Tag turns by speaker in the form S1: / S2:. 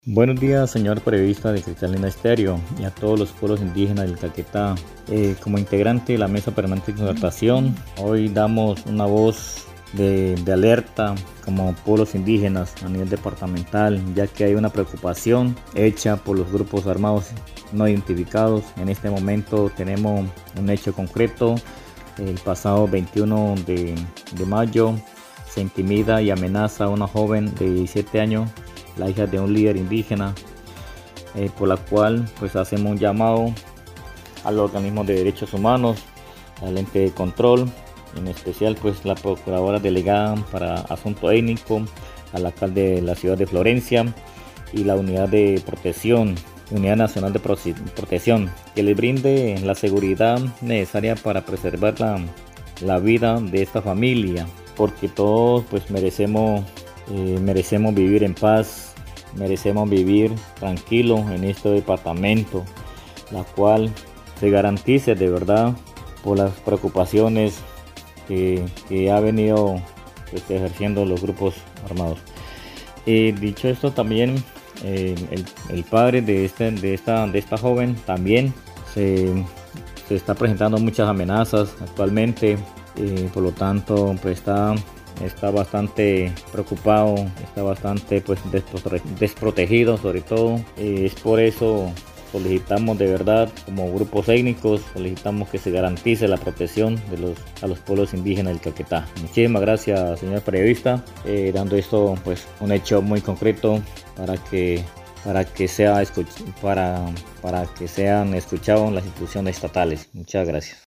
S1: Buenos días, señor periodista de Cristalina Estéreo y a todos los pueblos indígenas del Caquetá. Como integrante de la Mesa Permanente de Concertación, hoy damos una voz de alerta como pueblos indígenas a nivel departamental, ya que hay una preocupación hecha por los grupos armados no identificados. En este momento tenemos un hecho concreto. El pasado 21 de mayo se intimida y amenaza a una joven de 17 años, la hija de un líder indígena, por la cual pues hacemos un llamado al organismo de derechos humanos, al ente de control, en especial pues la procuradora delegada para asunto étnico, al alcalde de la ciudad de Florencia y la unidad de protección, Unidad Nacional de Protección, que les brinde la seguridad necesaria para preservar la vida de esta familia, porque todos pues merecemos vivir en paz, merecemos vivir tranquilos en este departamento, la cual se garantice de verdad por las preocupaciones que ha venido pues, ejerciendo los grupos armados. Dicho esto, también el padre de esta joven también se está presentando muchas amenazas actualmente, por lo tanto pues está bastante preocupado, está bastante pues desprotegido sobre todo. Es por eso solicitamos de verdad, como grupos étnicos, solicitamos que se garantice la protección a los pueblos indígenas del Caquetá. Muchísimas gracias, señor periodista, dando esto pues un hecho muy concreto para que sean escuchados las instituciones estatales. Muchas gracias.